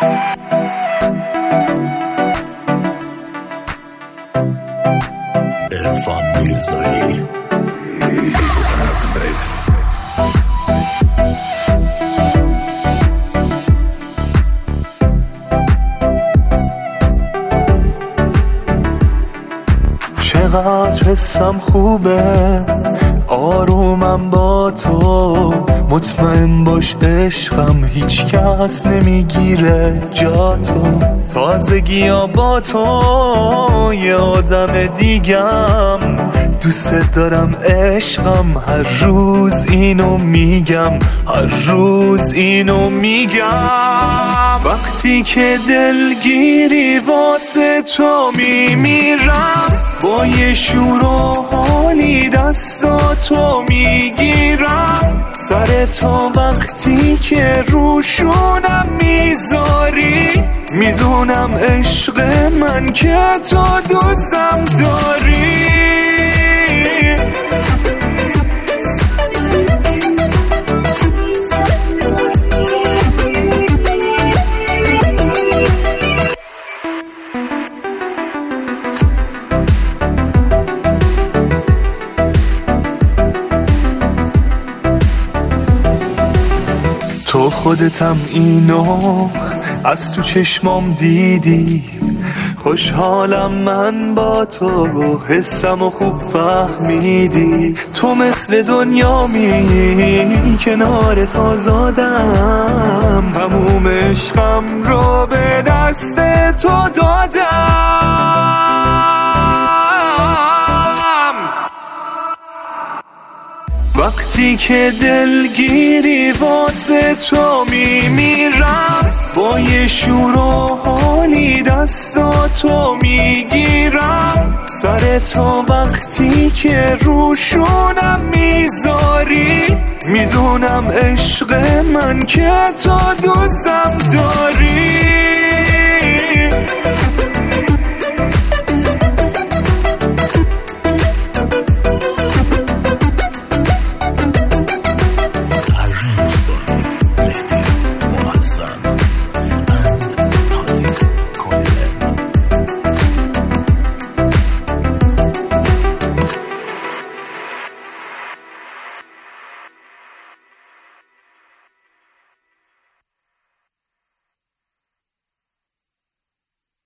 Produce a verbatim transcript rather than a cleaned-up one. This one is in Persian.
عرفان میرزایی چقدر حسم خوبه، آرومم با تو، مطمئن باش عشقم هیچ کس نمیگیره جا تو. تازگی ها با تو یه آدم دیگم، دوست دارم عشقم، هر روز اینو میگم، هر روز اینو میگم. وقتی که دلگیری واسه تو میمیرم، با یه شور و حالی دستاتو میگیرم، سر تو وقتی که روشونم میذاری، میدونم عشق من که تو دوستم داری. تو خودتم اینو از تو چشمام دیدی، خوشحالم من با تو، حسم و خوب فهمیدی. تو مثل دنیا می کنارت آزادم، تموم عشقم رو به دست تو دادم. وقتی که دلگیری واسه تو میمیرم، با یه شور و حالی دستاتو میگیرم، سر تو وقتی که روشونم میذاری، میدونم عشق من که تو دوستم داری.